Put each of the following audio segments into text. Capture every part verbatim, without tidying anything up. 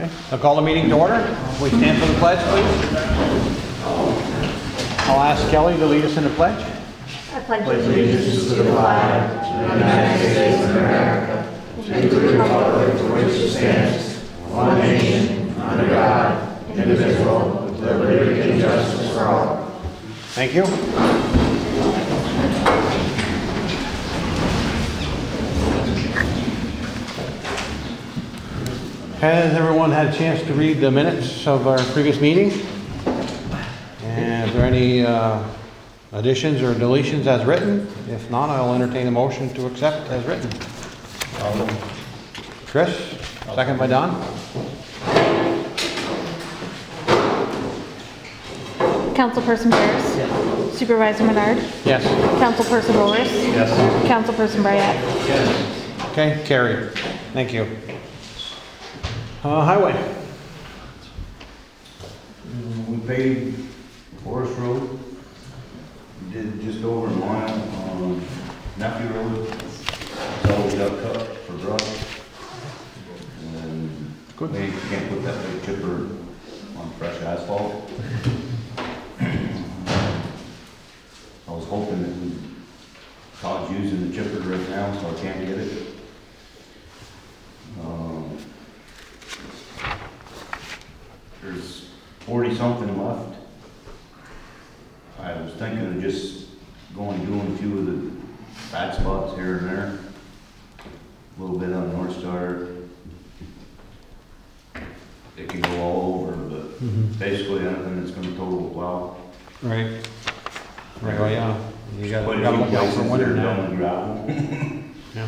Okay, I'll call the meeting to order. We stand for the pledge, please. I'll ask Kelly to lead us in the pledge. I pledge allegiance to the flag of the United States of America and to the republic for which it stands, one nation, under God, indivisible, with liberty and justice for all. Thank you. Has everyone had a chance to read the minutes of our previous meeting? And is there any uh, additions or deletions as written? If not, I'll entertain a motion to accept as written. Chris, second by Don. Councilperson Paris. Yes. Supervisor Menard. Yes. Councilperson Rollers. Yes. Councilperson Bryant. Yes. Okay, carried. Thank you. Uh, highway. We paid Forest Road, we did just over a mile on Nephew Road, so we got cut for brush. And Good. we can't put that big chipper on fresh asphalt. I was hoping that we, Todd's using the chipper right now, so I can't get it. Um, There's forty something left. I was thinking of just going and doing a few of the bad spots here and there. A little bit on North Star. It can go all over, but Mhm. basically anything that's gonna total the plow. Right. Right, well, yeah. You got Quite to a few look out places for that winter are now. done with gravel. Yeah.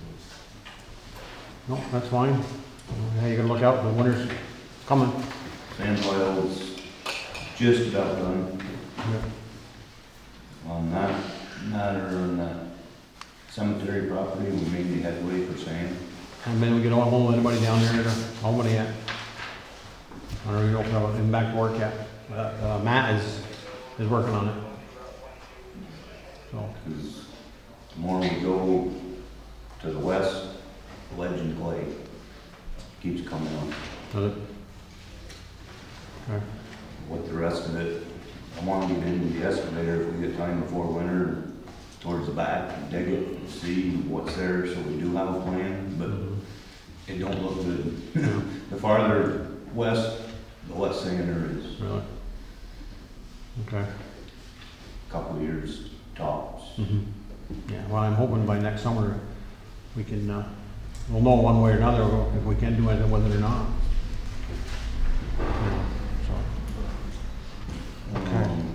No, that's fine. Yeah, you gotta look out, the winter's coming. Sand pile's just about done. On that matter, on that cemetery property, we made the headway for sand. And then we get all home, anybody down there to Albany yet? I don't know if they're in back to work yet. But, uh, Matt is, is working on it. So, Because the more we go to the west, the Legend Clay keeps coming up. does it? Okay. With the rest of it, I want to get into the excavator if we get time before winter, towards the back, and dig it, and see what's there, so we do have a plan, but it don't look good. Yeah. The farther west, the less sand there is. Really? Okay. Couple of years tops. Mhm. Yeah, well, I'm hoping by next summer, we can, uh, we'll know one way or another if we can do anything with it or not. Yeah, so. Okay. Um,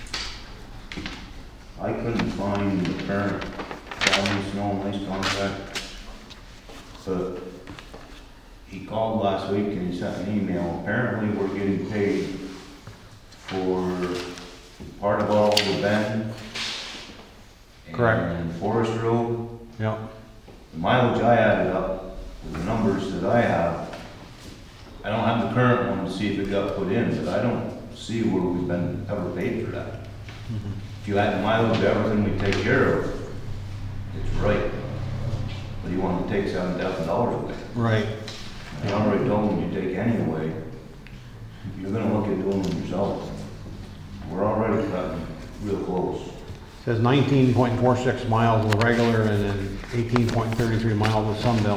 I couldn't find the current county snow and ice contract, but he called last week and he sent an email. Apparently, we're getting paid for part of all the Bend. Correct. And Forest Road. Yeah, The mileage I added up, with the numbers that I have, I don't have the current one to see if it got put in, but I don't see where we've been ever paid for that. mhm. If you add the mileage to everything we take care of, it's right. But you want to take seven thousand dollars away. Right. And I already told them you take any away, you're gonna look at doing them yourself. We're already cutting real close. Says nineteen point four six miles with regular and then eighteen point three three miles with Sunbelt.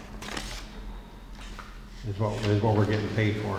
Is what, is what we're getting paid for.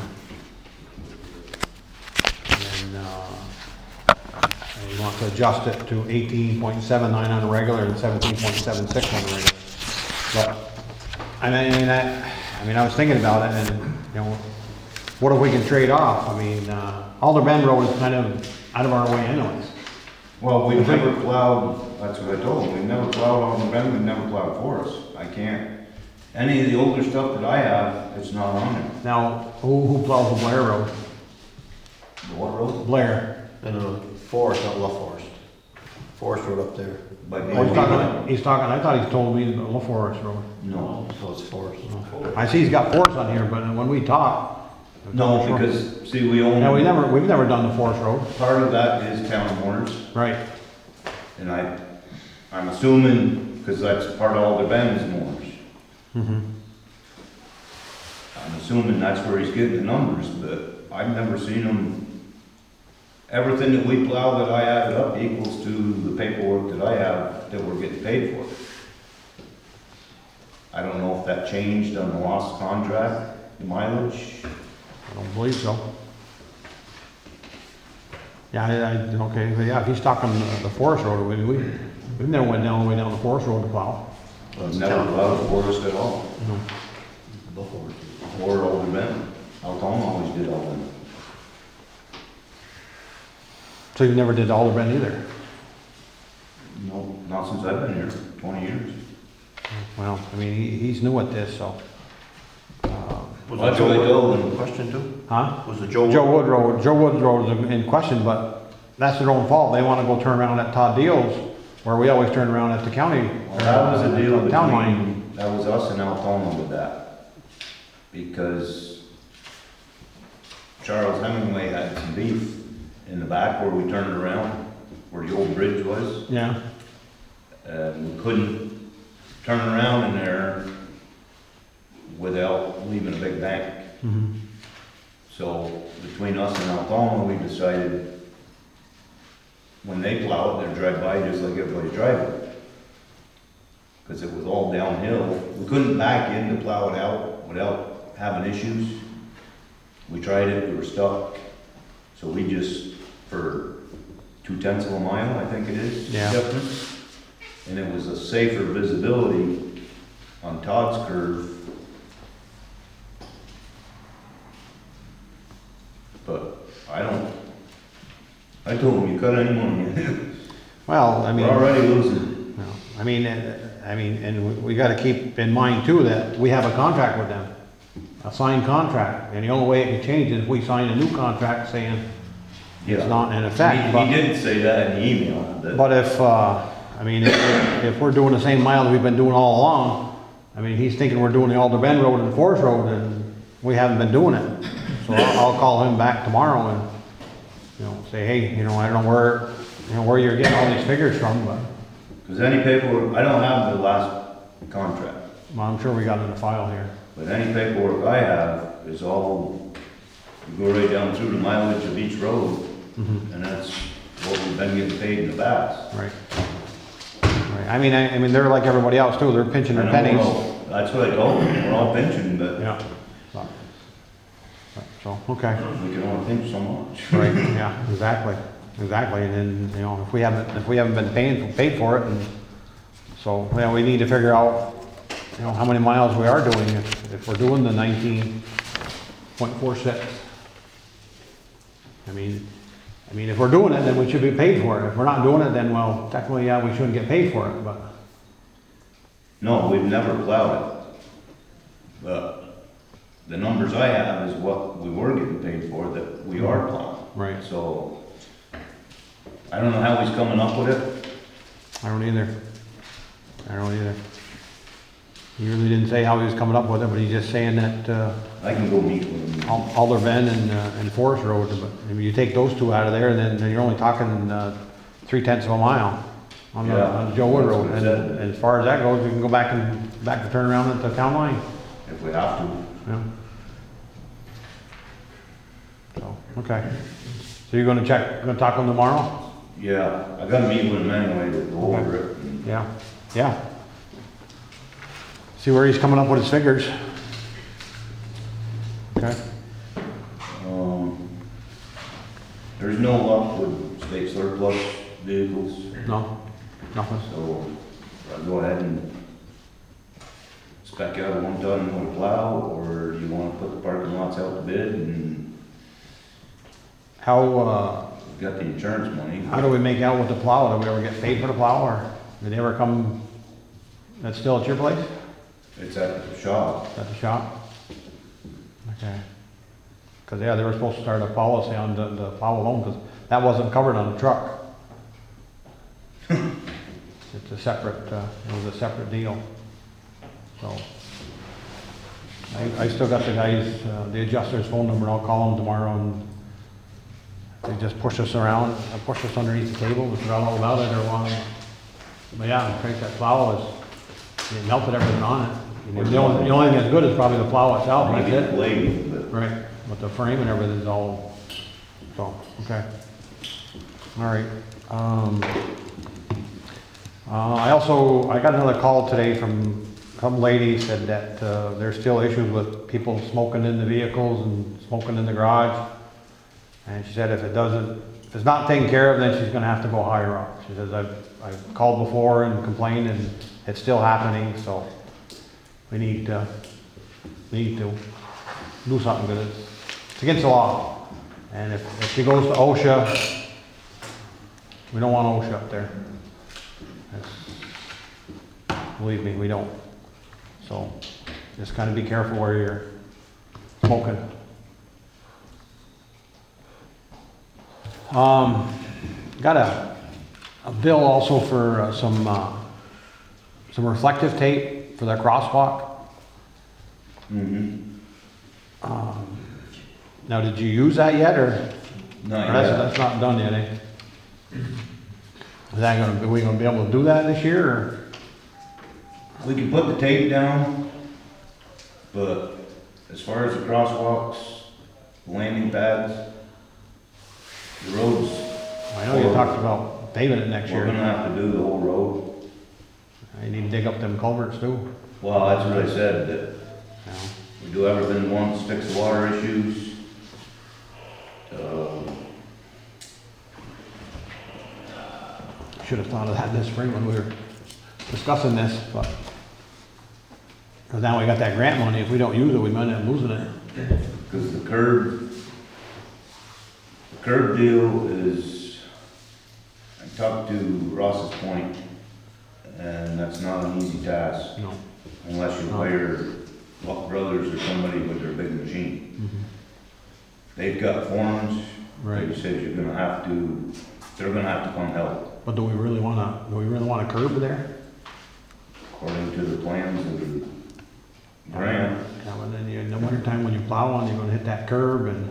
And, uh, and you want to adjust it to eighteen point seven nine on the regular and seventeen point seven six on the regular. But, I mean, I, I mean, I was thinking about it and, you know, what if we can trade off? I mean, uh, Alder Bend Road is kind of out of our way anyways. Well, we've never plowed, that's what I told them, we've never plowed on the bend, we've never plowed forest. I can't, any of the older stuff that I have, it's not on it. Now, who, who plows the Blair Road? The what road? Blair. And uh, Forest, not La Forest. Forest Road up there. By Oh, he's talking, he's talking, I thought he told me the La Forest Road. No, So it's Forest. I see he's got Forest on here, but when we talk. no, because, see, we own. No, we never, we've never done the Forest Road. Part of that is town corners, Right. and I, I'm assuming, because that's part of all the Bend's Moors. Mm-hmm. I'm assuming that's where he's getting the numbers, but I've never seen him. Everything that we plow that I added up equals to the paperwork that I have that we're getting paid for. I don't know if that changed on the lost contract, the mileage. I don't believe so. Yeah, I, I, okay, but yeah, if he's talking the, the forest road, we, we, we've never went down, all the way down the forest road to plow. I've never plowed a forest at all, You know. The forest. or Old Bend. Alton always did all them. So you never did Alder Bend either? No, not since I've been here, twenty years. Well, I mean, he, he's new at this, so. Uh, Was That's it Joe what I told Wood him. in question too? Huh? Was it Joe? Joe Wood? Wood Road, Joe Wood Road is in question, but that's their own fault. They wanna go turn around at Todd Deals, where we always turn around at the county. Well, that was a deal uh, Town line. between, that was us and Altona with that. Because Charles Hemingway had some beef in the back where we turned around, where the old bridge was. Yeah, And we couldn't turn around in there without leaving a big bank. mhm, So between us and Altona, we decided when they plow it, they'll drive by just like everybody's driving. Because it was all downhill. We couldn't back in to plow it out without having issues. We tried it, we were stuck. So we just, for two tenths of a mile, I think it is. Yeah. difference, And it was a safer visibility on Todd's curve. But I don't, I told him, you cut any money. well, I mean. We're already losing. No, I mean, uh, I mean, and we- we gotta keep in mind too that we have a contract with them, a signed contract, and the only way it can change is if we sign a new contract saying it's Yeah. not in effect, He, but, he did say that in the email, that, but if, uh, I mean, if, if we're doing the same miles we've been doing all along, I mean, he's thinking we're doing the Alder Bend Road and the Forest Road, and we haven't been doing it. So I'll, I'll call him back tomorrow and, you know, say, hey, you know, I don't know where, you know, where you're getting all these figures from, but, because any paperwork, I don't have the last contract, well, I'm sure we got it in the file here. but any paperwork I have is all, you go right down through the mileage of each road, Mhm. and that's what we've been getting paid in the past. Right. Right, I mean, I, I mean, they're like everybody else too, they're pinching I their know we're pennies. all- That's what I told them, we're all pinching, but Yeah. So- So, okay, we can only pinch so much. right, yeah, exactly, exactly, and then, you know, if we haven't, if we haven't been paying, paid for it, and so, well, we need to figure out, you know, how many miles we are doing, if, if we're doing the nineteen point four six. I mean, I mean, if we're doing it, then we should be paid for it, if we're not doing it, then, well, technically, yeah, we shouldn't get paid for it, but, No, we've never plowed it. But the numbers I have is what we were getting paid for, that we are plowing. right, So, I don't know how he's coming up with it. I don't either. I don't either. He really didn't say how he was coming up with it, but he's just saying that, uh, I can go meet with him. Al- Alder Bend and, uh, and Forest Road, but if you take those two out of there, then, then you're only talking, uh, three tenths of a mile on the, Yeah, on Joe Wood Road. that's And, what I said. and as far as that goes, we can go back and, back to turn around at the town line, If we have to. yeah. So, okay. So you're gonna check, gonna talk to him tomorrow? Yeah, I gotta meet with him anyway to go over it. and- Yeah, yeah. See where he's coming up with his figures. Okay, Um, there's no luck with state surplus vehicles, no, nothing. so I'll go ahead and spec out a one ton with a plow, or you wanna put the parking lots out to bid, and How, uh, we've got the insurance money. how do we make out with the plow? Do we ever get paid for the plow, or did they ever come, that's still at your place, It's at the shop. at the shop? Okay. Cause yeah, they were supposed to start a policy on the, the plow alone, cause that wasn't covered on the truck. It's a separate, uh, it was a separate deal, so. I, I still got the guys, uh, the adjuster's phone number, I'll call them tomorrow and they just push us around, uh, push us underneath the table, we forgot all about it or why. But yeah, in case that plow is, it melted everything on it. I mean, The only, the only thing that's good is probably the plow itself, that's Maybe the it. blade, but Right, but the frame and everything's all, so, okay. All right, um, uh, I also, I got another call today from some lady said that, uh, there's still issues with people smoking in the vehicles and smoking in the garage. And she said if it doesn't, if it's not taken care of, then she's gonna have to go higher up. She says, I've, I've called before and complained and it's still happening, so we need, uh, we need to do something with it. It's against the law. And if, if she goes to OSHA, we don't want OSHA up there. That's- Believe me, we don't. So, just kind of be careful where you're smoking. Um, got a, a bill also for uh, some, uh, some reflective tape for that crosswalk. mm-hmm. Um, now, did you use that yet, or? Or Not that's, yet. that's not done yet, eh? Is that gonna, are we gonna be able to do that this year, or? We can put the tape down, but as far as the crosswalks, landing pads, the roads, I know you talked about paving it next we're year. gonna have to do the whole road. You need to dig up them culverts too. Well, that's what I said, that you know. we do everything once, fix the water issues. Um, Should have thought of that this spring when we were discussing this, but. Cause now we got that grant money, if we don't use it, we might end up losing it. Cause the curb, the curb deal is, I talked to Ross's Point, and that's not an easy task, No. unless you No. hire Luck Brothers or somebody with their big machine. Mhm. They've got forms, Right. they said you're gonna have to, they're gonna have to come help, But do we really wanna, do we really want a curb there? according to the plans of the grant. Yeah, but then you, in the winter time when you plow on, you're gonna hit that curb and,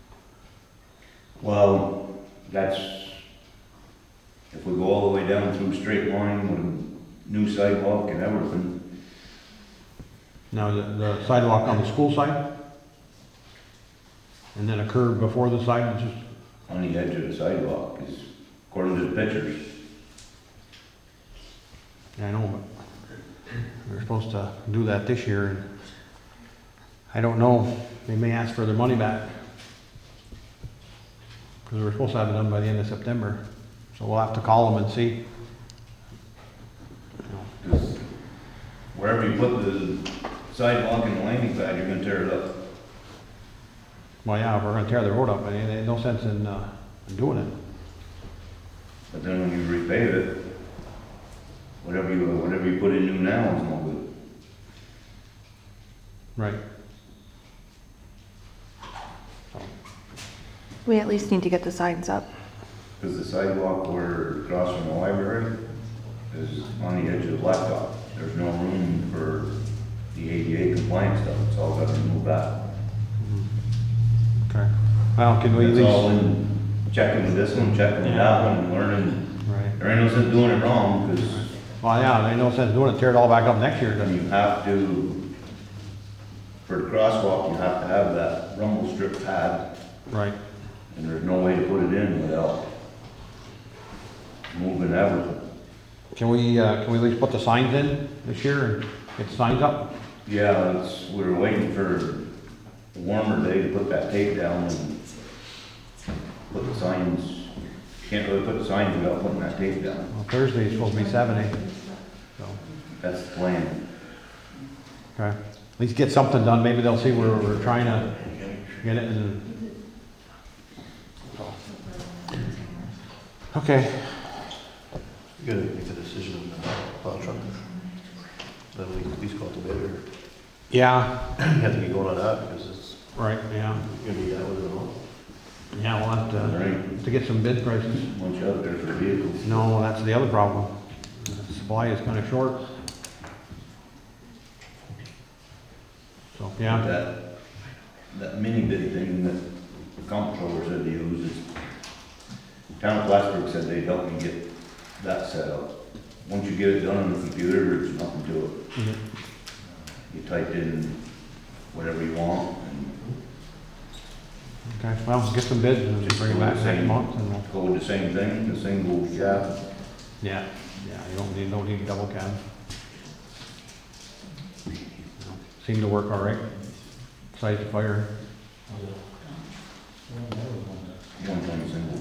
Well, that's, if we go all the way down through straight line with new sidewalk and everything, now the, the sidewalk on the school side? And then a curb before the side, just, on the edge of the sidewalk is, according to the pictures. I know, but we're supposed to do that this year and I don't know, they may ask for their money back. Cause we're supposed to have it done by the end of September, so we'll have to call them and see. Because wherever you put the sidewalk and the landing pad, you're gonna tear it up. Well, yeah, if we're gonna tear the road up, I mean, there's no sense in, uh, in doing it. But then when you repave it, whatever you, whatever you put in new now is no good. Right. We at least need to get the signs up. Because the sidewalk where across from the library is on the edge of the blacktop. There's no room for the A D A compliance stuff, it's all got to be moved back. Okay. Well, can we at It's all least? in checking with this one, checking with that one, and learning. Right. There ain't no sense doing it wrong, because Well, yeah, there ain't no sense doing it, tear it all back up next year, then then. you have to, for the crosswalk, you have to have that rumble strip pad, Right. and there's no way to put it in without moving everything. Can we, uh, can we at least put the signs in this year and get the signs up? Yeah, it's, we were waiting for a warmer day to put that tape down and put the signs, you can't really put the signs without putting that tape down. Well, Thursday's supposed to be seven, eh? So, That's the plan. okay. At least get something done, maybe they'll see we're, we're trying to get it and. so. Okay, You gotta make the decision on the plow truck. Then we at least go out to bid, or yeah, you have to get going on that, because it's, right, yeah, you're gonna need that with it all. yeah, we'll have There to, ain't to get some bid prices. much out there for vehicles. No, that's the other problem. The supply is kind of short. So, yeah, That, that mini bid thing that the comptroller said to use is, Town of Plattsburgh said they'd help me get that set up. Once you get it done on the computer, there's nothing to it. Mhm. you type in whatever you want and Okay, well, get some bids and bring it back next month and we'll. go with the same thing, the single cab. Yeah, yeah, you don't need, don't need double cab. Seemed to work all right. Size of fire. One ton single.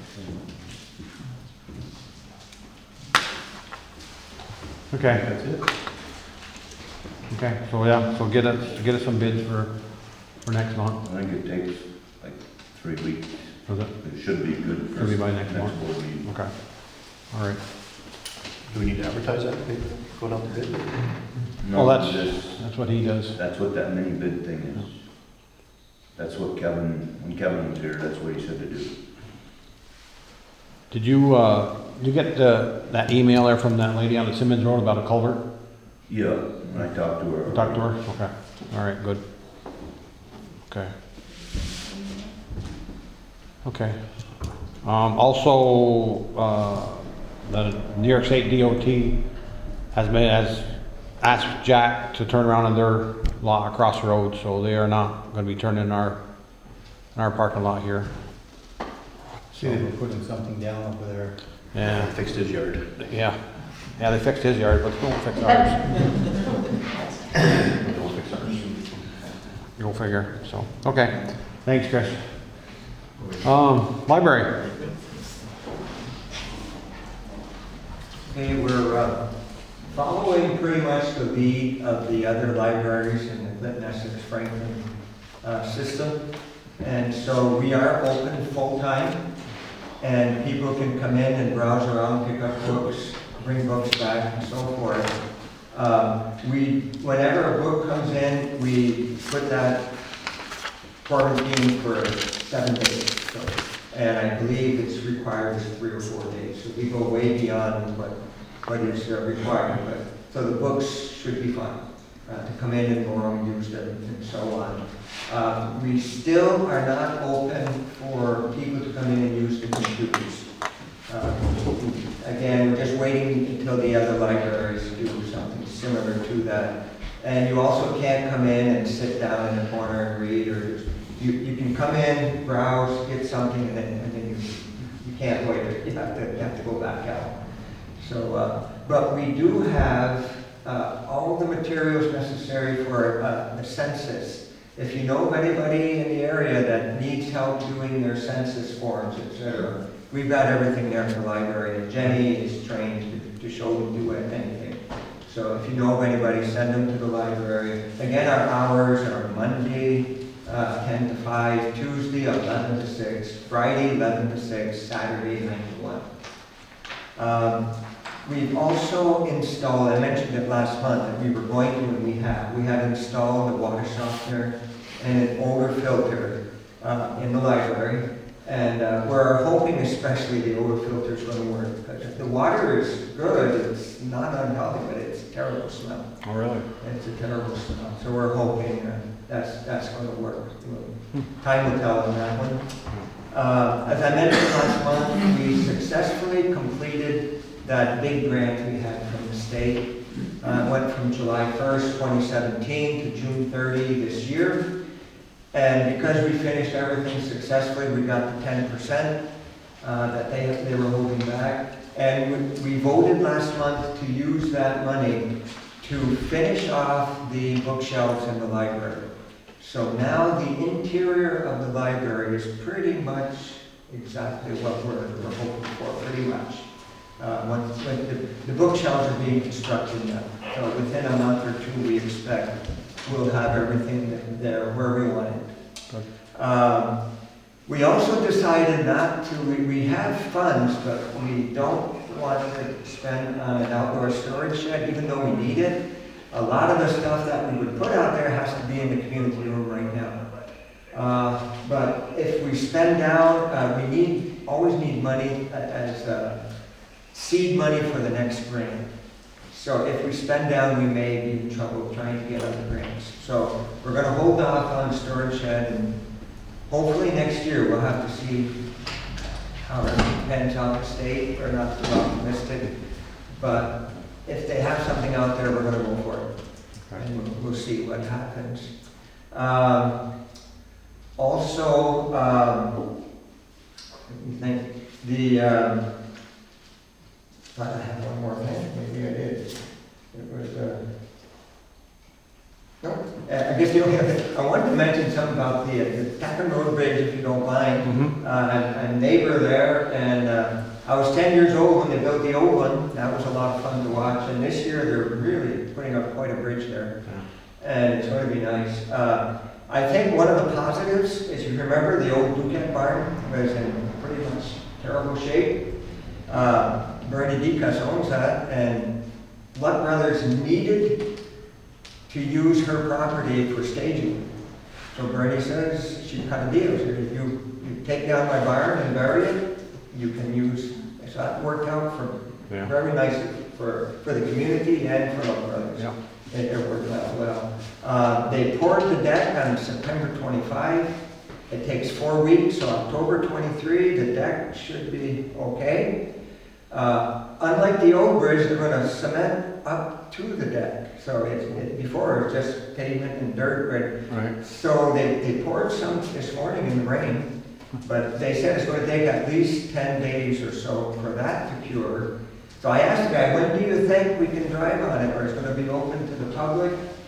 Okay, That's it? okay, so yeah, so get us, get us some bids for, for next month. I think it takes like three weeks. Is it? It should be good for. Should be by next month. board meeting. Okay, all right. Do we need to advertise that, maybe, going out to bid? Well, No, that's, this- that's what he does. That's what that mini bid thing is. That's what Kevin, when Kevin was here, that's what he said to do. Did you, uh, did you get the, that email there from that lady on the Simmons Road about a culvert? Yeah, when I talked to her. You talked to her? Okay, all right, good. Okay. Okay. Um, also, uh, the New York State D O T has been, has asked Jack to turn around in their lot across the road, so they are not gonna be turning in our, in our parking lot here. See, they were putting something down over there. Yeah, Fixed his yard. yeah. Yeah, they fixed his yard, but they won't fix ours. They don't fix ours. You'll figure, so, okay. Thanks, Chris. Um, library. Okay, we're uh, following pretty much the lead of the other libraries in the Clinton Essex Franklin uh, system. And so we are open full-time, and people can come in and browse around, pick up books, bring books back, and so forth. Um, we, whenever a book comes in, we put that quarantine for seven days. So, and I believe it's required is three or four days. So we go way beyond what, what is uh, required. But, so the books should be fine uh, to come in and go and use them and so on. Uh, we still are not open for people to come in and use the computers. Uh, again, we're just waiting until the other libraries do something similar to that. And you also can't come in and sit down in a corner and read, or just, you, you can come in, browse, get something, and then, and then you, you can't wait. You have to, you have to go back out. So, uh, but we do have uh, all the materials necessary for uh, the census. If you know of anybody in the area that needs help doing their census forms, et cetera, we've got everything there for the library, and Jenny is trained to, to show them do anything. So if you know of anybody, send them to the library. Again, our hours are Monday, uh, ten to five, Tuesday, eleven to six, Friday, eleven to six, Saturday, nine to one. Um, we've also installed, I mentioned it last month, that we were going to, and we have, we have installed a water softener and an odor filter uh, in the library. And uh, we're hoping especially the odor filter is going to work, because the water is good, it's not unhealthy, but it's a terrible smell. Oh, really? It's a terrible smell. So we're hoping uh, that's, that's going to work. Time will tell on that one. Uh, as I mentioned last month, we successfully completed that big grant we had from the state. Uh, it went from July first, twenty seventeen to June thirtieth this year. And because we finished everything successfully, we got the ten percent uh, that they, they were holding back. And we, we voted last month to use that money to finish off the bookshelves in the library. So now the interior of the library is pretty much exactly what we're, we're hoping for, pretty much. Uh, when, when the, the bookshelves are being constructed now. So within a month or two, we expect we'll have everything there where we want it. Um, we also decided not to, we, we have funds, but we don't want to spend on an outdoor storage shed, even though we need it. A lot of the stuff that we would put out there has to be in the community room right now. Uh, but if we spend down, uh, we need, always need money as uh, seed money for the next grant. So if we spend down, we may be in trouble trying to get other grants. So we're going to hold off on the storage shed, and hopefully next year we'll have to see how it depends on the state. We're not too optimistic, but if they have something out there, we're going to go for it. and we'll, we'll see what happens. Um, also, um, let me think, the, um, I have one more thing, maybe I did. It was, uh, no, uh, I guess the only other thing, I wanted to mention something about the, uh, the Tappan Road Bridge, if you don't mind. Mm-hmm. Uh, a a neighbor there, and uh, I was ten years old when they built the old one. That was a lot of fun to watch. And this year they're really putting up quite a bridge there, and it's going to be nice. Uh, I think one of the positives is, you remember the old Duquette barn was in pretty much terrible shape. Uh, Bernie Dekas owns that, and Lutt Brothers needed to use her property for staging. So Bernie says she cut a deal. She said, if you, you take down my barn and bury it, you can use. So that worked out for Yeah. very nice for, for the community and for Lutt Brothers. Yeah. It, it worked out well. Uh, they poured the deck on September twenty-fifth. It takes four weeks, so October twenty-third, the deck should be okay. Uh, unlike the old bridge, they're gonna cement up to the deck. So it's, it, before it was just pavement and dirt, but Right. so they, they poured some this morning in the rain, but they said it's gonna take at least ten days or so for that to cure. So I asked the guy, when do you think we can drive on it, or it's gonna be open to the public?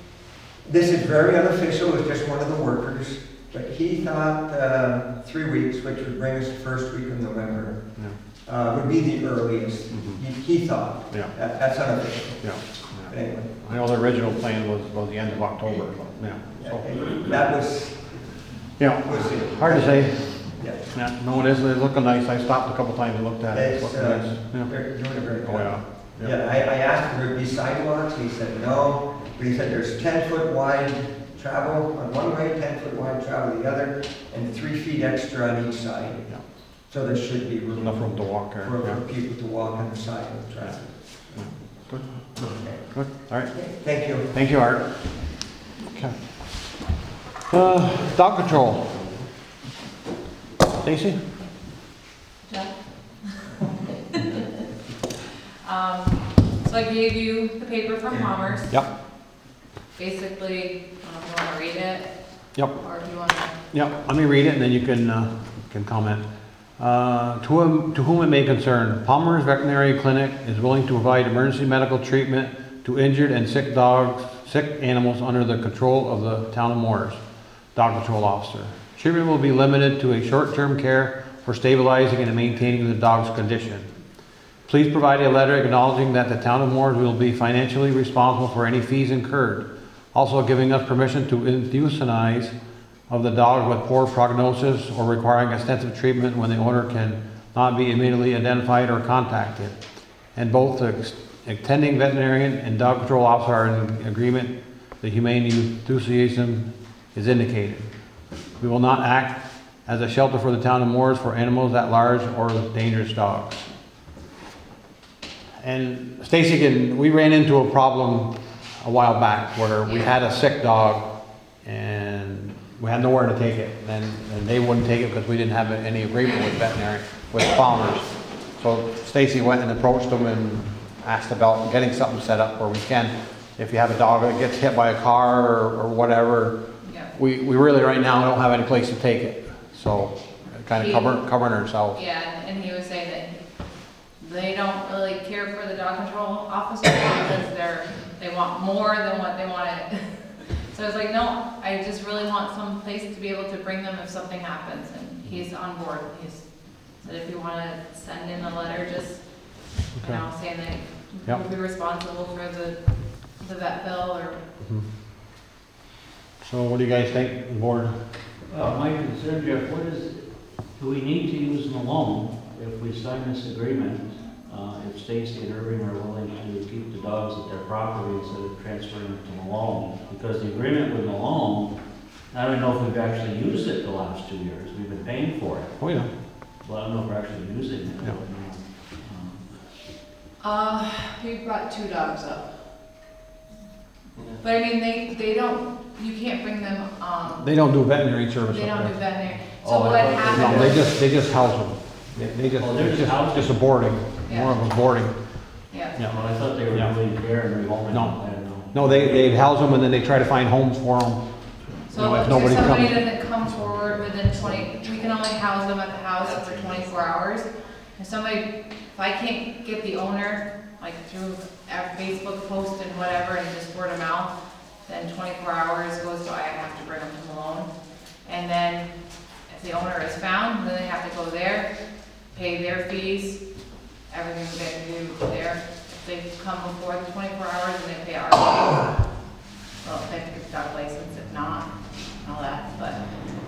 This is very unofficial, it's just one of the workers, but he thought, uh, three weeks, which would bring us the first week of November, Yeah. uh, would be the earliest. Mhm. He, he thought. Yeah. That, that's unofficial, Yeah. but anyway. I know the original plan was, was the end of October, but, yeah. So, That was, yeah, was it. hard to say. Yeah. Yeah, no, it is, it's looking nice. I stopped a couple times and looked at it. It's It's, looking uh, nice. Yeah. they're doing a great job. Oh, yeah. Yeah, I, I asked if there'd be sidewalks, he said no, but he said there's ten foot wide travel on one way, ten foot wide travel the other, and three feet extra on each side. Yeah. So there should be There's room. enough room to walk there. For, Yeah. for people to walk on the side of the traffic. Good, Okay. good. All right. Thank you. Thank you, Art. Okay. Uh, dog control. Stacy? Jeff? Um, so I gave you the paper from Commerce. Yep, Basically, I don't know if you wanna read it, yep. or if you wanna, Yep, let me read it and then you can, uh, can comment. Uh, to whom, to whom it may concern, Palmer's Veterinary Clinic is willing to provide emergency medical treatment to injured and sick dogs, sick animals under the control of the Town of Morris Dog Control Officer. Treatment will be limited to a short-term care for stabilizing and maintaining the dog's condition. Please provide a letter acknowledging that the Town of Morris will be financially responsible for any fees incurred. Also giving us permission to euthanize of the dog with poor prognosis or requiring extensive treatment when the owner can not be immediately identified or contacted. And both the attending veterinarian and dog control officer are in agreement. The humane enthusiasm is indicated. We will not act as a shelter for the Town of Morris for animals at large or dangerous dogs. And Stacy, can- we ran into a problem a while back where we had a sick dog and we had nowhere to take it. And, and they wouldn't take it because we didn't have any agreement with veterinary, with farmers. So Stacy went and approached them and asked about getting something set up where we can, if you have a dog that gets hit by a car or, or whatever, yeah. we, we really right now don't have any place to take it. So kind of cover, covering ourselves. Yeah, and he was saying that they don't really care for the dog control officer because they're, they want more than what they wanted. So I was like, no, I just really want some place to be able to bring them if something happens, and he's on board. He's said if you wanna send in a letter, just, you know, saying that Yep. you'll be responsible for the, the vet bill or. Mhm. So what do you guys think, board? Well, my concern, Jeff, what is, do we need to use them alone if we sign this agreement? Uh, if Stacy and Irving are willing to keep the dogs at their property instead of transferring them to Malone? Because the agreement with Malone, I don't know if we've actually used it the last two years. We've been paying for it. Oh, yeah. Well, I don't know if we're actually using it. Yeah. Um, Uh, we brought two dogs up. But I mean, they, they don't, you can't bring them, um, They don't do veterinary service they up don't do there. veterinary. Oh, So I what thought they- happened No, they was, just, they just house them. They, they just, Oh, they're it's just just, housing? just a boarding, more of a boarding. yeah, Yeah. Well, I thought they were Yeah. doing care and rehoming. No. I don't know. No, they, they house them and then they try to find homes for them. So No, if if nobody there's somebody comes- doesn't come forward within twenty, we can only house them at the house for twenty-four hours. If somebody, if I can't get the owner, like through a Facebook post and whatever, and just word of mouth, then twenty-four hours goes to, I have to bring them to Malone. And then if the owner is found, then they have to go there, pay their fees, everything they can do there. If they come before the twenty-four hours, then they pay our fee. Well, if they have to get a dog license, if not, all that, but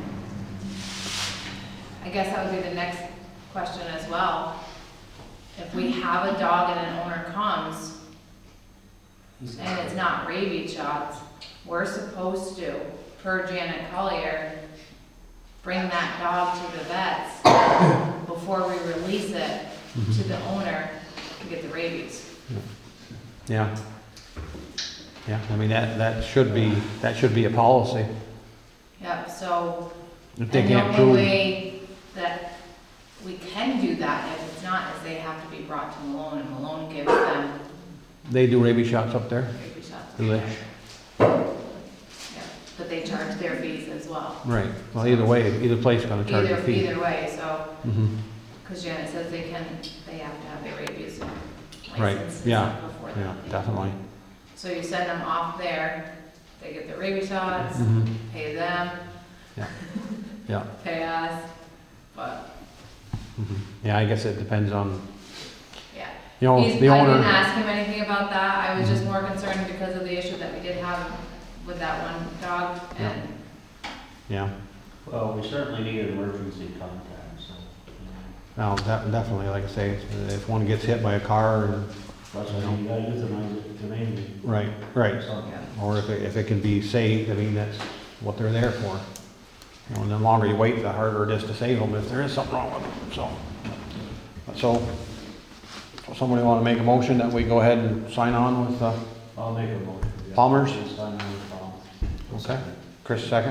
I guess that would be the next question as well. If we have a dog and an owner comes and it's not rabies shots, we're supposed to, per Janet Collier, bring that dog to the vets before we release it to the owner to get the rabies. Yeah. Yeah, I mean, that, that should be, that should be a policy. Yep, so, If and they the can't only prove, way that we can do that, if it's not, is they have to be brought to Malone, and Malone gives them they do rabies shots up there, rabies shots. do they? Yeah, but they charge their fees as well. Right, well, either way, either place is gonna charge a Either, fee. either way, so, Mhm. because Janet says they can, they have to have their rabies Right, license and yeah, stuff before Yeah, that. definitely. So you send them off there, they get their rabies shots, Mhm. pay them, Yeah, pay us, but, mhm. Yeah, I guess it depends on, yeah. you know, He's- the I didn't owner. ask him anything about that, I was just Mhm. more concerned because of the issue that we did have with that one dog, Yeah. and, Yeah, Well, we certainly need an emergency contact, so, you no, de- definitely, like I say, if- if one gets hit by a car and, know, that's why you gotta euthanize it humanely. right, right. So, yeah. Or if it, if it can be saved, I mean, that's what they're there for. You know, and the longer you wait, the harder it is to save them if there is something wrong with them, so. So, so somebody wanna make a motion that we go ahead and sign on with, uh, I'll make a motion. yeah. Palmer's? Sign on with Palmer. okay? Chris, second?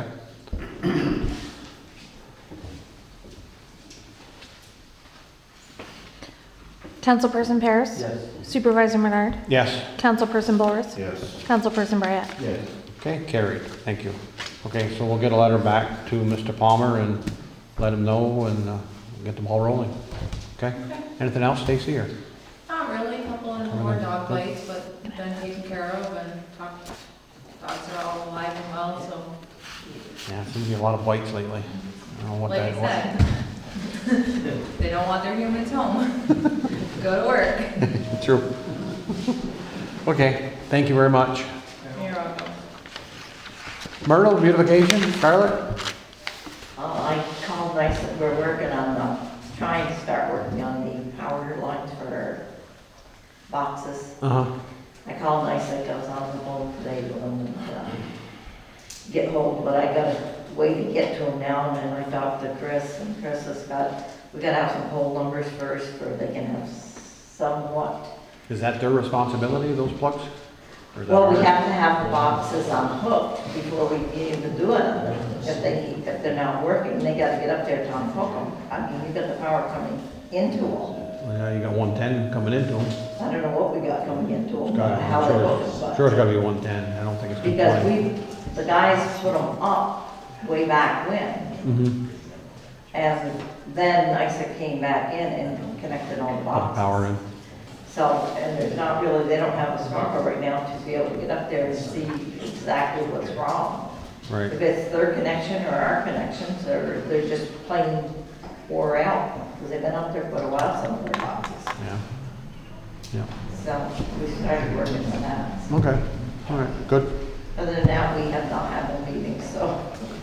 Councilperson Paris? Yes. Supervisor Menard? Yes. Councilperson Boris? Yes. Councilperson Bryant? Yes. Okay, carried, thank you. Okay, so we'll get a letter back to Mister Palmer and let him know and, uh, get the ball rolling. Okay? Anything else, Stacy, or? Not really, a couple of more dog bites, but been taken care of, and talk- dogs are all alive and well, so, Yeah, seems to be a lot of bites lately. I don't know what like that I was. said, they don't want their humans home. Go to work. True. Okay, thank you very much. You're welcome. Myrtle, beautification, Scarlett? Uh, I called, I said, we're working on the, trying to start working on the power lines for our boxes. Uh-huh. I called, and I said I was on the phone today with them and, uh, get hold, but I got a way to get to them now, and then I talked to Chris, and Chris has got, we gotta have some poll numbers first, for they can have somewhat. Is that their responsibility, those plugs? Or is that Well, we ours? have to have the boxes unhooked before we can even do it. If they, if they're not working, they gotta get up there to unhook them. I mean, you got the power coming into them. Well, Yeah, you got one ten coming into them. I don't know what we got coming into them, Gotta- how they hook Sure, them, sure but. it's gotta be one ten, I don't think it's two Because twenty. we, the guys put them up way back when. Mm-hmm, And then I said came back in and connected all the put boxes. power in. So, and there's not really, they don't have a snorkel right now to be able to get up there and see exactly what's wrong. Right, If it's their connection or our connections, or they're just plain wore out, because they've been up there for a while, some of their boxes. yeah. Yeah, So we started working on that. okay, all right, good, Other than that, we have not had a meeting, so,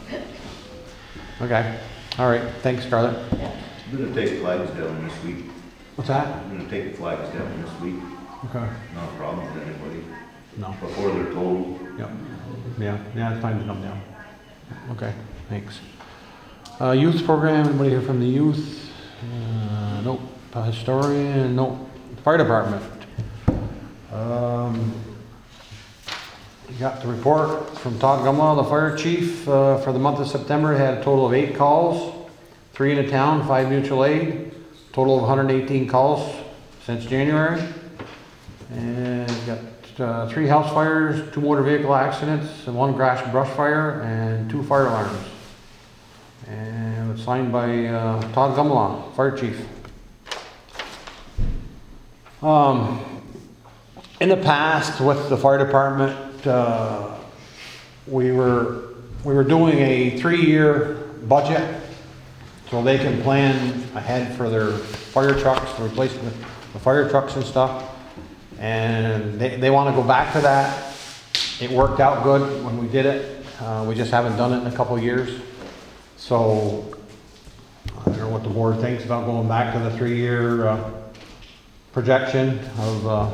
okay. All right, thanks, Scarlett. yeah. I'm gonna take flags down this week. What's that? I'm gonna take the flags down this week. Okay. Not a problem with anybody. No, Before they're told. yeah, yeah, yeah, it's time to come down. Okay, thanks. Uh, youth program, anybody here from the youth? Uh, nope, Uh, historian, nope, fire department. Um, you got the report from Todd Gumlaw, the fire chief, uh, for the month of September, had a total of eight calls, three in the town, five mutual aid, total of one hundred eighteen calls since January. And you got uh, three house fires, two motor vehicle accidents, and one grass brush fire, and two fire alarms. And it's signed by uh, Todd Gumlaw, Fire Chief. Um, in the past, with the fire department, uh, we were we were doing a three-year budget, so they can plan ahead for their fire trucks, the replacement the fire trucks and stuff. And they they want to go back to that. It worked out good when we did it. Uh, we just haven't done it in a couple of years. So I don't know what the board thinks about going back to the three-year uh, projection of. Uh,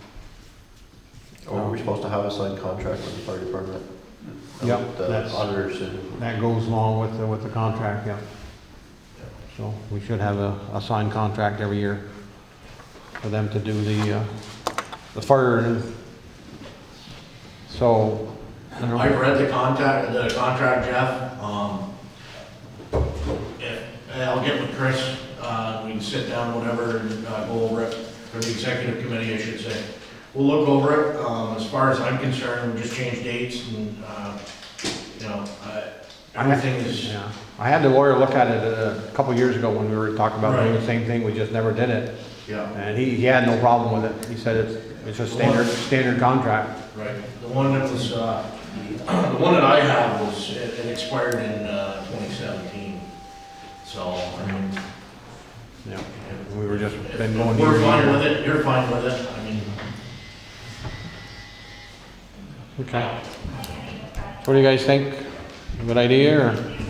Or are we supposed to have a signed contract with the fire department? Yep, With The that's- auditors and, That goes along with the, with the contract, yeah. So we should have a, a signed contract every year for them to do the, uh, the fire. So, I don't know. I've read the contract, the contract, Jeff. Um, if, I'll get with Chris, uh, we can sit down, whatever, and uh, go over it, for the executive committee, I should say. We'll look over it. Um, as far as I'm concerned, we'll just change dates and, uh, you know, uh, everything is, Yeah, I had the lawyer look at it a couple of years ago when we were talking about doing Right. the same thing, we just never did it. yeah, And he, he had no problem with it. He said it's, it's a standard, standard contract. right. The one that was, uh, the one that I have was, it it expired in, uh, twenty seventeen. So, I mean, Yeah. We were just been going. we're year to fine year. with it, you're fine with it, I mean, Okay. What do you guys think? Good idea, or?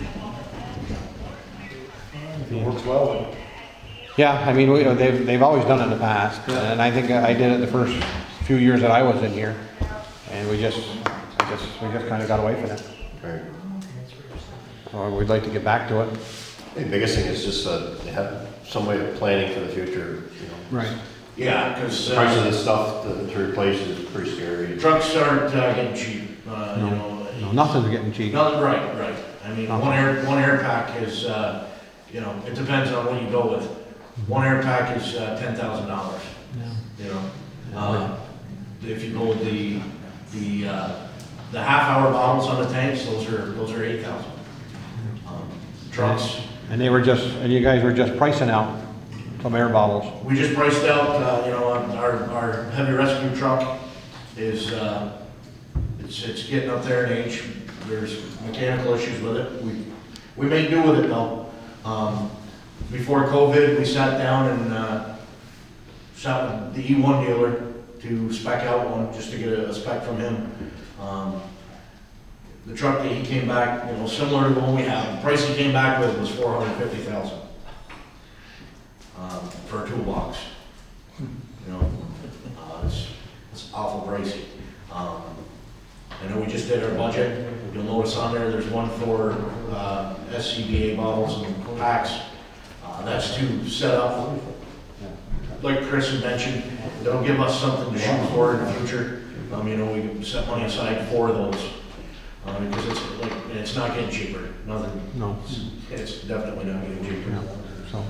it works well. Yeah, I mean, we, they've, they've always done it in the past, and I think I did it the first few years that I was in here, and we just, I just, we just kinda got away from it. Right. So we'd like to get back to it. The biggest thing is just that they have some way of planning for the future, you know. Right. yeah, because. The price of this stuff to, to replace is pretty scary. Trucks aren't uh, getting cheap, uh, you No, know. no, nothing's getting cheap. No, right, right. I mean, Nothing. one air, one air pack is, uh, you know, it depends on what you go with. One air pack is uh, ten thousand dollars, you know. Uh, If you go with the, the, uh, the half-hour bottles on the tanks, those are, those are eight thousand. Um, Trucks, And they were just, and you guys were just pricing out some air bottles. we just priced out, uh, you know, our, our heavy rescue truck is, uh, it's, it's getting up there in age. There's mechanical issues with it. We, we made do with it though. Um, before COVID, we sat down and, uh, sat with the E one dealer to spec out one, just to get a, a spec from him. Um, the truck that he came back, you know, similar to the one we have, the price he came back with was four hundred fifty thousand. Um, for a toolbox. You know, uh, it's, it's awful pricey. Um, I know we just did our budget. You'll notice on there, there's one for, uh, S C B A bottles and packs. Uh, that's to set up, like Chris had mentioned, that'll give us something to shoot for in the future. Um, you know, we can set money aside for those. Uh, because it's like, it's not getting cheaper, nothing. No. It's definitely not getting cheaper. Yeah, so.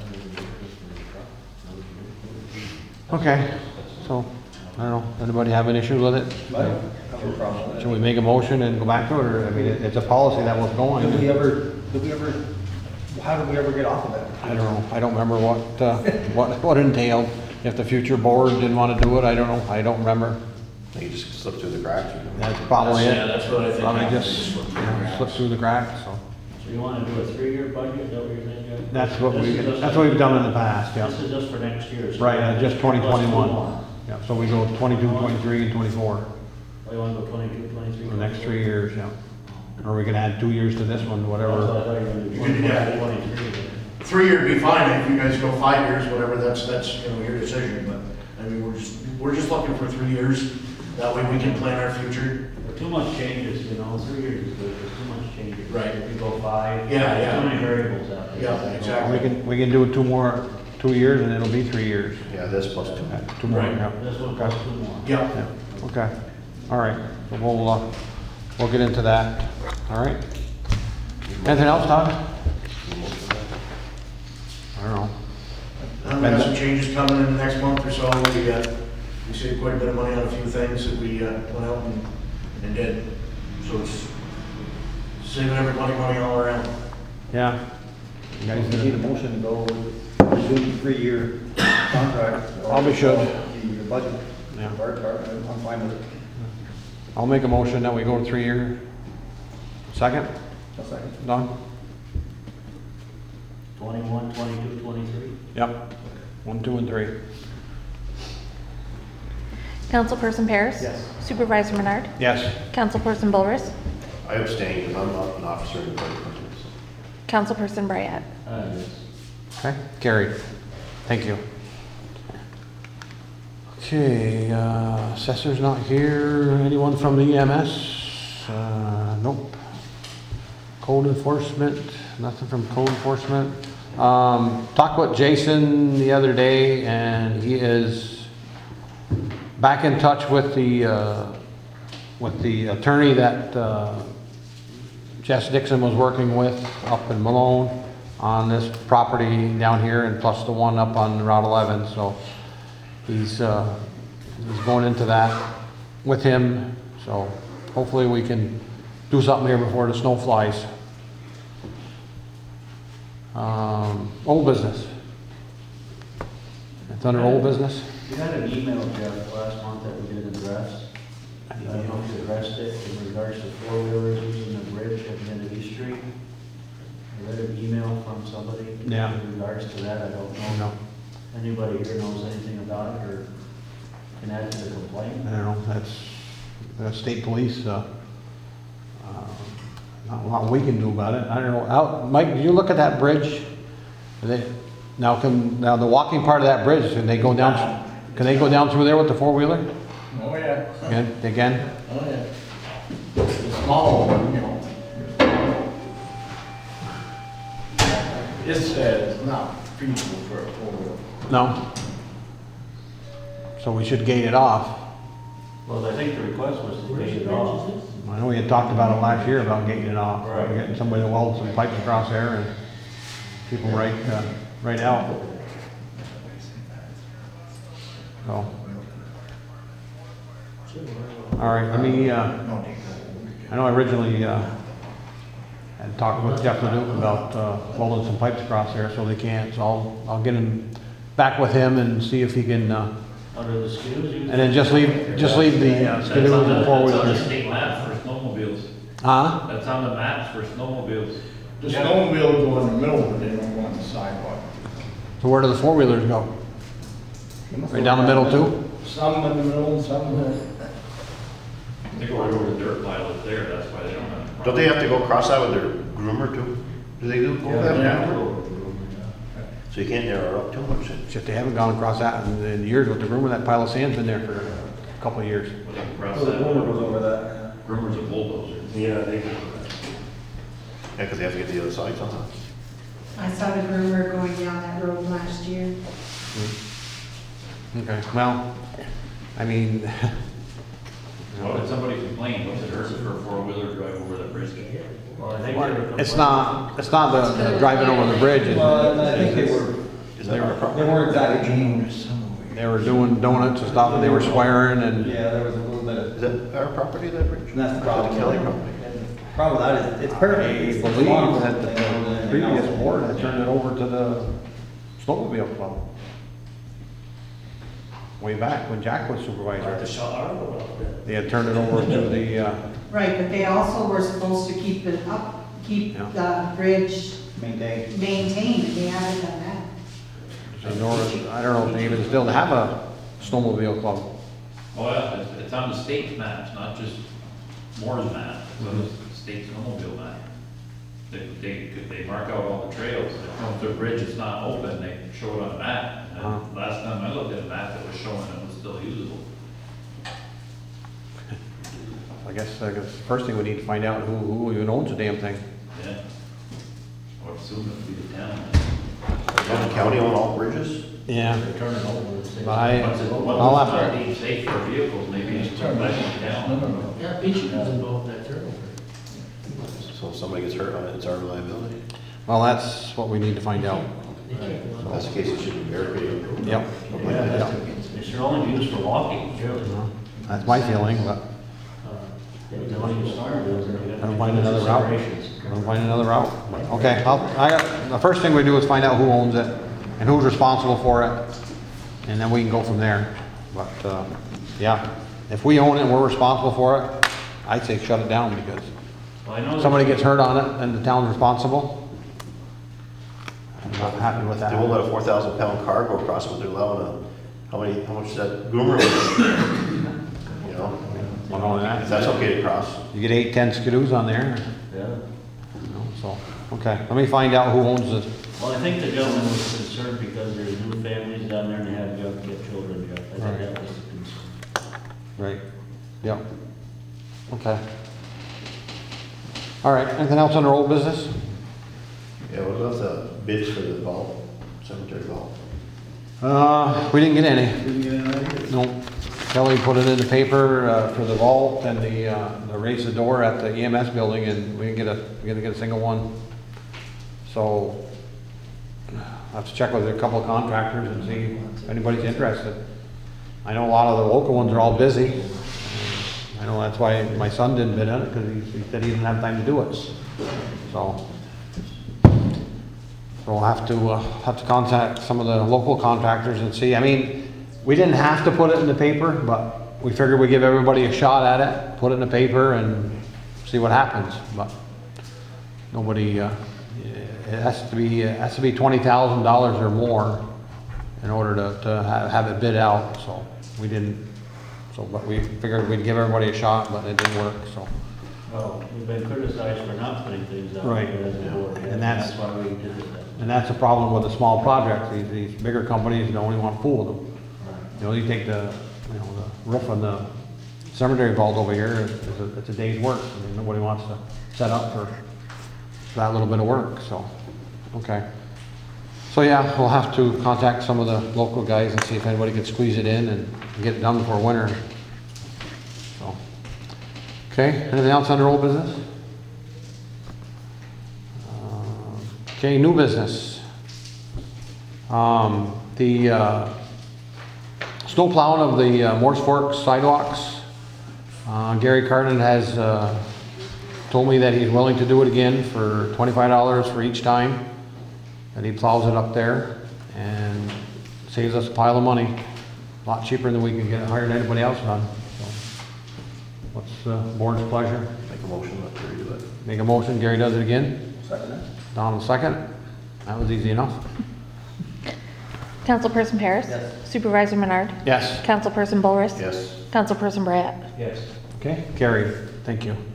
Okay, so, I don't know, anybody have an issue with it? I don't have a problem with Should we make a motion and go back to it, or, I mean, it- it's a policy that was going. Did we ever, did we ever, how did we ever get off of that? I don't know, I don't remember what, uh, what, what entailed. If the future board didn't wanna do it, I don't know, I don't remember. I think you just slip through the cracks. You know. That's probably it. Yeah, that's what I think. Probably happened. just, Just you know, slip through the cracks, so. So you wanna do a three-year budget, is that what you're saying, Jeff? That's what This we, is just- that's what we've done in the past, yeah. This is just for next year. so- Right, uh, just twenty Plus two twenty-one. more. Yeah, so we go twenty-two, twenty-three, and twenty-four, Oh, you wanna go twenty-two, twenty-three? the next three years, yeah. Or we can add two years to this one, Oh, I whatever. thought you were gonna do You can do that. twenty-two, twenty-three. Three year would be fine, if you guys go five years, whatever, that's, that's, you know, your decision, but, I mean, we're just, we're just looking for three years. That way we can plan our future. Too much changes, you know, three years is good, there's too much changes. Right. If you go five. Yeah, there's yeah. Too many variables out there. Yeah, exactly. We can, we can do two more, two years, and it'll be three years. Yeah, this plus two. Uh, Two more, Right. yeah. This one plus two more. Yeah, Yeah, okay, all right, so we'll, uh, we'll get into that, all right? Anything else, Todd? I don't know. and we got some changes coming in the next month or so, we got, we saved quite a bit of money on a few things that we uh, went out and, and did. So it's saving everybody money all around. Yeah. You guys We did need a it. motion to go with the three-year contract. Probably should. The budget, Yeah. fire department, I'm fine with it. I'll make a motion that we go to three-year. Second, A second. Don? Twenty-one, twenty-two, twenty-three? Yep. One, two, and three. Councilperson Paris? Yes. Supervisor Menard? Yes. Councilperson Bolris? I abstain because I'm not an officer in the fire department. Councilperson Bryant? Uh, yes. Okay, carried. Thank you. Okay, uh, assessor's not here. Anyone from the E M S? Uh, nope. Code enforcement, nothing from code enforcement. Um, talked with Jason the other day and he is back in touch with the, uh, with the attorney that, uh, Jess Dixon was working with up in Malone on this property down here and plus the one up on Route eleven, so he's, uh, he's going into that with him, so hopefully we can do something here before the snow flies. Um, old business. It's under old business? You had an email, Jeff, last month that we did address. I don't know if you addressed it in regards to four-wheelers using the bridge at the end of East Street. I read an email from somebody. Yeah. In regards to that, I don't know. No, Anybody here knows anything about it or can add to the complaint? I don't know, that's, that's state police, uh, uh, not a lot we can do about it. I don't know, out, Mike, did you look at that bridge? Are they, now can, now the walking part of that bridge, can they go down, can they go down through there with the four-wheeler? Oh, yeah. Again, again? Oh, yeah. The small one, you know. It's, uh, it's not feasible for a four-wheel. No? So we should gate it off. Well, I think the request was to take it off. I know we had talked about it last year about gating it off, Right. getting somebody to weld some pipes across there and people right, uh, right out. So. All right, let me, uh, I know originally, uh, had talked with Jeff Leduc about, uh, welding some pipes across there, so they can't, so I'll, I'll get him back with him and see if he can, uh, Under the skids? you- and then just leave, just leave the uh, That's skidoos on the, and four that's on the wheelers. state map for snowmobiles. Huh? That's on the maps for snowmobiles. The snowmobile go in the middle, but they don't go on the sidewalk. So where do the four wheelers go? Right down the middle too? Some in the middle, some in the. They go right over the dirt pile that's there, that's why they don't have. Don't they have to go across that with their groomer too? Do they do? go Yeah, that they have way? to go over the room, yeah. So you can't narrow it up too much then? Shit, they haven't gone across that in, in years with the rumor that pile of sand's been there for a couple of years. When they cross Oh, that. over that. Rumors of bulldozers. Yeah, they go. Yeah, because they have to get the other side somehow. I saw the groomer going down that road last year. Okay, well, I mean, Well, did somebody complain, what's it hurt for a four-wheeler drive over that bridge? Well, I think they were it's not, it's not the the driving over the bridge. it's- Well, I think they were, Is that a problem? they weren't exactly clean. They were doing donuts and stuff, and they were swearing and, Yeah, there was a little bit of. Is that our property, that bridge? And that's the problem. The Kelly property. Problem with that is, it's I perfect. It's the believe lawn that thing, and the then previous also- board had turned it over to the snowmobile club. Way back when Jack was supervisor. They had turned it over to the, uh, Right, but they also were supposed to keep it up, keep Yeah. the bridge Maintain. maintained, they haven't done that. in order, I don't know if they even still have a snowmobile club. Oh, yeah, it's, it's on the state's maps, not just Moore's map, it's on the state snowmobile map. They, they, they mark out all the trails, if the bridge is not open, they show it on the map. Uh-huh. And last time I looked at a map, it was showing it was still usable. I guess, I guess, first thing we need to find out who, who even owns the damn thing. Yeah. I would assume it would be the town. Does the county own all bridges? Yeah. They turn it over. and say- I, Once it, I'll once have it's to, not deemed safe for vehicles, maybe it's turned back to the town. Yeah, Beachy was involved in that turnover. So if somebody gets hurt on it, it's our liability. well, that's what we need to find out. If that's the case, it should be barricaded. Yep. Yeah, that's- they It should only be used for walking, surely, no? That's my feeling, but Uh, If they want to use snowmobiles, then we got to. I'll find another route. I'll find another route. Okay, I'll, I, got- the first thing we do is find out who owns it and who's responsible for it, and then we can go from there. But, uh, yeah, if we own it and we're responsible for it, I'd say shut it down because Well, I know if somebody there's- gets hurt on it and the town's responsible. I'm not happy with that. They won't let a four thousand pound car go across it, but they're allowing a, how many, how much is that groomer? weigh? You know, Well, not only if that, that's okay to cross. you get eight, ten skidoos on there, Yeah. you know, so, okay, let me find out who owns it. Well, I think the gentleman was concerned because there's new families down there and they have young kid children, Jeff. I Right. think that was the concern. Right, yep, okay. All right, anything else under old business? Yeah, what about the bids for the vault, cemetery vault? Uh, we didn't get any. No. Kelly put it in the paper, uh, for the vault and the, uh, the raise the door at the E M S building and we didn't get a, we didn't get a single one. So, I have to check with a couple of contractors and see if anybody's interested. I know a lot of the local ones are all busy. I know that's why my son didn't bid on it, because he, he said he didn't have time to do it. So, so we'll have to, uh, have to contact some of the local contractors and see. I mean, we didn't have to put it in the paper, but we figured we'd give everybody a shot at it, put it in the paper and see what happens. But nobody, uh, it has to be, it has to be twenty thousand dollars or more in order to, to ha- have it bid out, so we didn't. So, but we figured we'd give everybody a shot, but it didn't work, so. Well, we've been criticized for not putting things out Right. there as a board. And that's- why we did it. that- And that's the problem with the small projects. These, these bigger companies don't even want to fool with them. You know, you take the, you know, the roof on the cemetery vault over here, it's a, it's a day's work. I mean, nobody wants to set up for that little bit of work, so, okay. So yeah, we'll have to contact some of the local guys and see if anybody can squeeze it in and get it done before winter. So, okay, anything else under old business? Uh, Okay, new business. Um, the, uh, snow plowing of the uh, Morse Fork sidewalks. Uh, Gary Carden has, uh, told me that he's willing to do it again for twenty-five dollars for each time that he plows it up there and saves us a pile of money. A lot cheaper than we can get hired anybody else done. So, what's the board's pleasure? Make a motion, let Terry do it. Make a motion, Gary does it again. Second it. Don will second. That was easy enough. Councilperson Paris? Yes. Supervisor Menard? Yes. Councilperson Bullrush? Yes. Councilperson Bryant? Yes. Okay, carried. Thank you.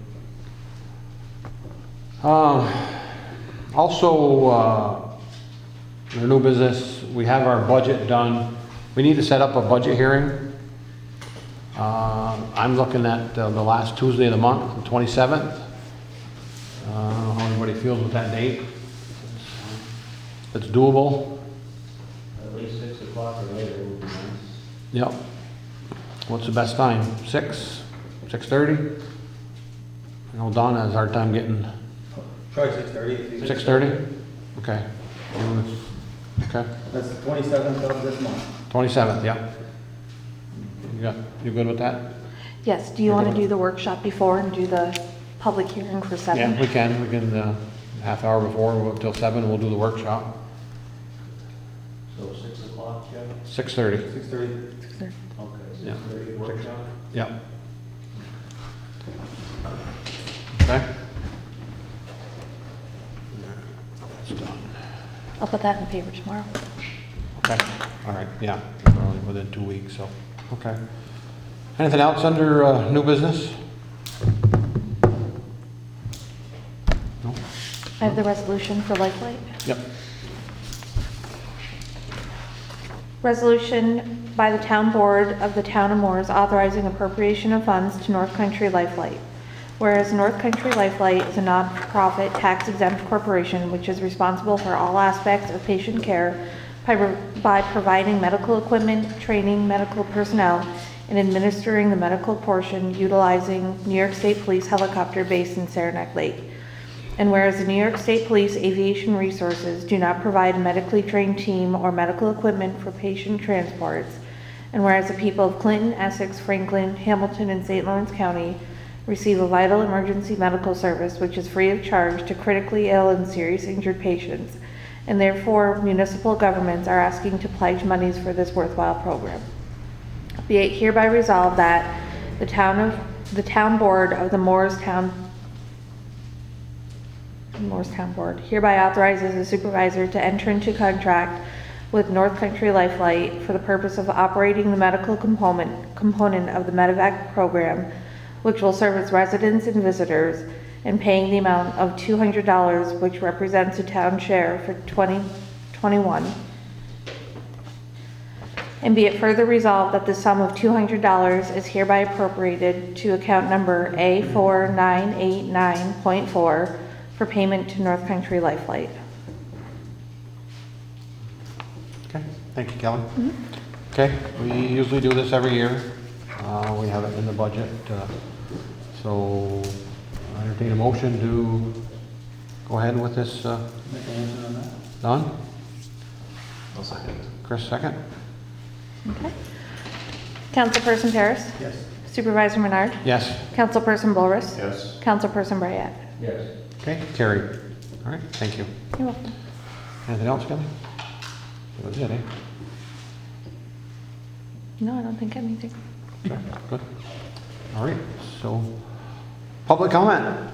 Um, also, uh, the new business, we have our budget done. We need to set up a budget hearing. Uh, I'm looking at uh, the last Tuesday of the month, the twenty-seventh. Uh, I don't know how everybody feels with that date. It's doable. At least six o'clock or later would be nice. Yep. What's the best time? Six? Six thirty? I know Donna has a hard time getting Try six thirty. six thirty? Okay. Okay. That's the twenty-seventh of this month. Twenty-seventh, yeah. You got, you good with that? Yes, do you want to do the workshop before and do the public hearing for seven? Yeah, we can. We can, uh, half hour before, we'll, till seven, we'll do the workshop. So six o'clock, Jeff? Six thirty. Six thirty. Okay, Yeah. six thirty workshop? Yep. Okay. That's done. I'll put that in the paper tomorrow. Okay, all right, yeah, probably within two weeks, so, okay. Anything else under, uh, new business? No? I have the resolution for Lifelight. Yep. Resolution by the Town Board of the Town of Morris authorizing appropriation of funds to North Country Lifelight. Whereas North Country Lifelight is a non-profit tax-exempt corporation which is responsible for all aspects of patient care by, by providing medical equipment, training medical personnel, and administering the medical portion utilizing New York State Police helicopter based in Saranac Lake. And whereas the New York State Police Aviation Resources do not provide a medically trained team or medical equipment for patient transports, And whereas the people of Clinton, Essex, Franklin, Hamilton, and Saint Lawrence County receive a vital emergency medical service which is free of charge to critically ill and serious injured patients, and therefore municipal governments are asking to pledge monies for this worthwhile program. Be it hereby resolved that the town of the town board of the Morristown Morristown Board hereby authorizes the supervisor to enter into contract with North Country Lifelight for the purpose of operating the medical component component of the Medevac program, which will serve its residents and visitors, and paying the amount of two hundred dollars, which represents a town share for twenty twenty-one. And be it further resolved that the sum of two hundred dollars is hereby appropriated to account number A four nine eight nine point four for payment to North Country Lifelight. Okay, thank you, Kelly. Mm-hmm. Okay, we usually do this every year. Uh, we have it in the budget. Uh, so I entertain a motion to go ahead with this. Uh, Don? I'll second. Chris, second. Okay. Councilperson Paris? Yes. Supervisor Menard? Yes. Councilperson Bolrus? Yes. Councilperson Bryant? Yes. Okay, carried. All right, thank you. You're welcome. Anything else, Kelly? That was it, eh? No, I don't think anything. Okay, good. All right, so public comment.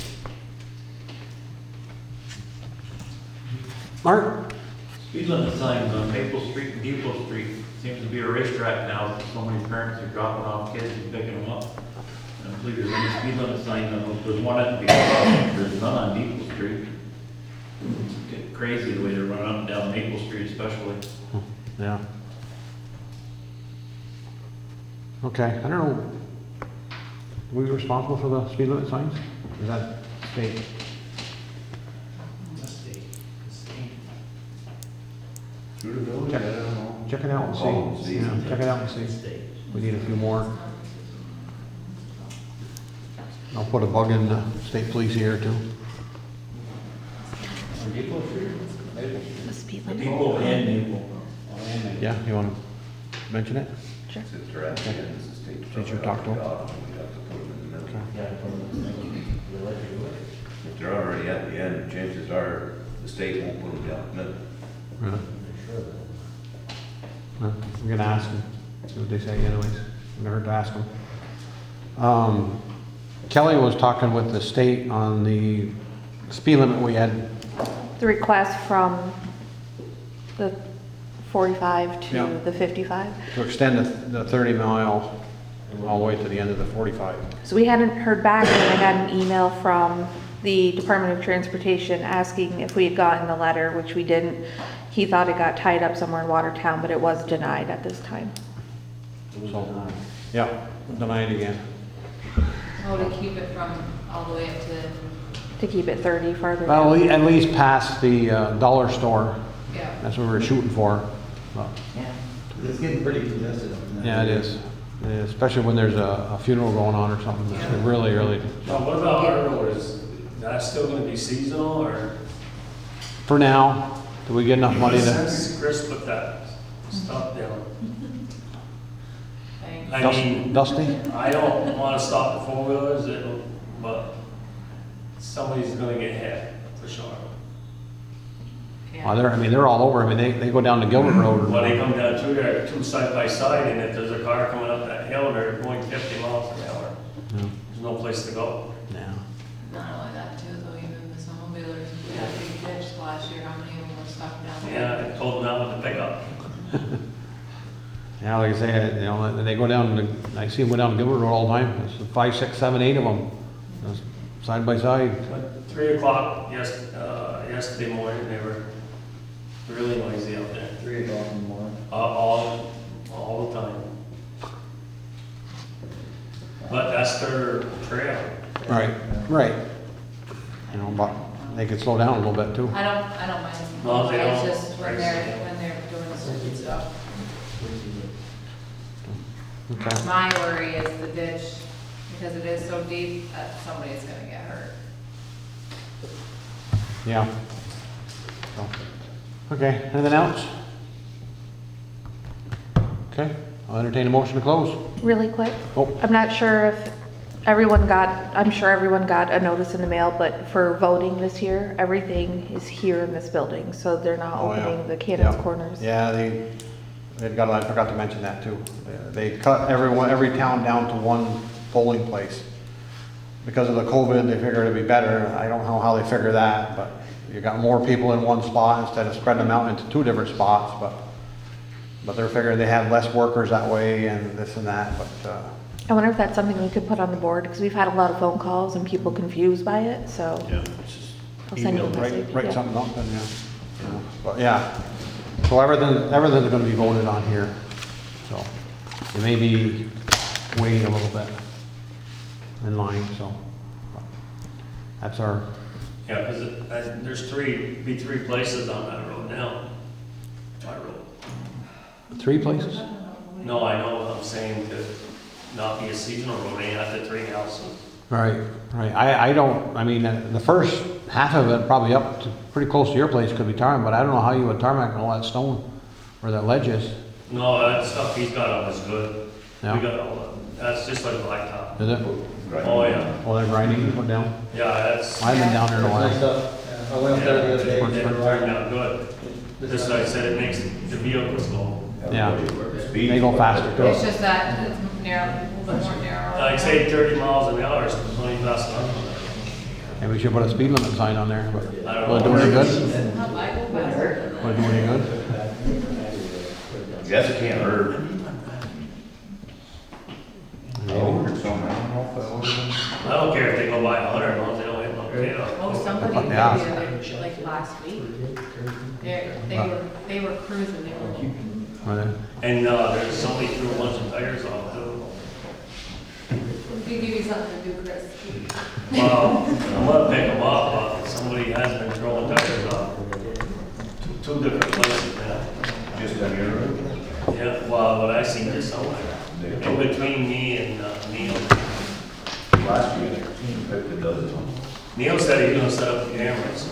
Mark? Speed limit signs on Maple Street and Depot Street seems to be a racetrack now. So many parents are dropping off kids and picking them up. I don't believe there's any speed limit sign on those. There's one at the beginning, there's none on Depot Street. It's getting crazy the way they're running up and down Maple Street especially. Yeah. Okay, I don't know. Are we responsible for the speed limit signs? Is that state? Through the village, I don't know. Check it out and Oh, see. see. Yeah, check it out and see. We need a few more. I'll put a bug in the state police here too. The speed limit. Depot and Maple. Yeah, you want to mention it? Sure. Since they're at the end, it's a state. Since you talked to them. We have to put them in the middle. Okay. If they're already at the end, chances are the state won't put them down the middle. Really? No, I'm gonna ask them, see what they say anyways. Never hurt to ask them. Um, Kelly was talking with the state on the speed limit we had. The request from the forty-five Yeah. to the fifty-five. To extend the, the thirty mile all the way to the end of the forty-five. So we hadn't heard back, and I got an email from the Department of Transportation asking if we had gotten the letter, which we didn't. He thought it got tied up somewhere in Watertown, but it was denied at this time. So, yeah, denied again. Oh, to keep it from all the way up to, To keep it thirty farther Well, down. at least past the uh, dollar store. yeah. That's what we were shooting for. But, Yeah. It's getting pretty congested up in that yeah, it area. is. It is, especially when there's a, a funeral going on or something. It's really, really, Now, what about our road? Is that still gonna be seasonal or? for now, do we get enough money to? Since Chris put that stuff down. Thanks. I Dust- mean, Dusty? I don't wanna stop the four wheelers, it'll, but somebody's gonna get hit, for sure. Well, they're, I mean, they're all over. I mean, they, they go down to Gilbert Road. When they come down through there, two side by side, and if there's a car coming up that hill, and they're going fifty miles an hour, Yeah. there's no place to go. Yeah. Not only that too, though, even the snowmobilers, we had a big ditch last year, how many of them were stuck down there? Yeah, I told them that with the pickup. Yeah, like I say, you know, and they go down, to- I see them go down to Gilbert Road all the time. There's five, six, seven, eight of them, just side by side. But three o'clock yes, uh, yesterday morning, they were really noisy out there. Three o'clock in the morning. Uh, all, all the time. But that's their trail. Right, right. You know, but they could slow down a little bit too. I don't, I don't mind, No, they it's don't. just when they're, when they're doing stupid stuff. Okay. My worry is the ditch, because it is so deep, that somebody's gonna get hurt. Yeah. So, okay, anything else? Okay, I'll entertain a motion to close. Really quick, Oh. I'm not sure if everyone got, I'm sure everyone got a notice in the mail, but for voting this year, everything is here in this building, so they're not Oh, yeah. opening the Cannons Yeah. Corners. Yeah, they, they've got, I forgot to mention that too. They cut everyone, every town down to one polling place. Because of the COVID, they figured it'd be better. I don't know how they figure that, but you got more people in one spot instead of spreading them out into two different spots, but, but they're figuring they have less workers that way and this and that, but, uh, I wonder if that's something we could put on the board, because we've had a lot of phone calls and people confused by it, so yeah, it's just I'll send you a email, write, message. write yeah. something up and, yeah. Yeah. But, yeah. So everything, everything's gonna be voted on here, so it may be waiting a little bit in line, so. That's our, Yeah, because there's three, be three places on that road now. My road. three places? No, I know what I'm saying, to not be a seasonal road, ain't at the three houses. Right, right. I, I don't, I mean, uh, the first half of it, probably up to, pretty close to your place could be tarmac, but I don't know how you would tarmac all that stone, where that ledge is. No, that stuff he's got on is good. Yeah. We got all that. That's just like blacktop. Is it? Oh, yeah. Oh, they're grinding to put down? Yeah, that's. I haven't been down there in a Nice while. stuff. Yeah, I went up there the other day. It turned out good. Just like I said, it makes the vehicles go. Yeah, they go faster It's too. just that it's narrow, a little bit more narrow. Like say thirty miles an hour is plenty fast enough. Maybe we should put a speed limit sign on there, but I don't will it know. do any good? How I go faster than Will it that. do any good? Guess it can't hurt. I ordered some, I don't know if I ordered them. I don't care if they go by a hundred, as long as they don't hit no potato. Oh, somebody did the Yeah. other, like last week. They, they were, they were cruising, they were. Are they? And, uh, there's somebody threw a bunch of tires off too. We give you something to do, Chris. Well, I'm gonna pick them up, but somebody has been throwing tires off. Two, two different places now. Just on your road. Yeah, well, what I seen is somewhere, in between me and uh, Neil. Last year, I picked a dozen. Neil said he was gonna set up the cameras.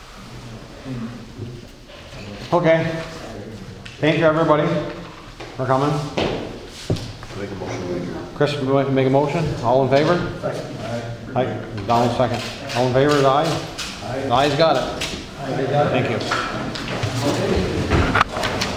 Okay. Thank you, everybody, for coming. Make a motion to adjourn. Chris, would you like to make a motion? All in favor? Aye. Donald, second. All in favor, is aye? Aye. Aye's got it. Thank you.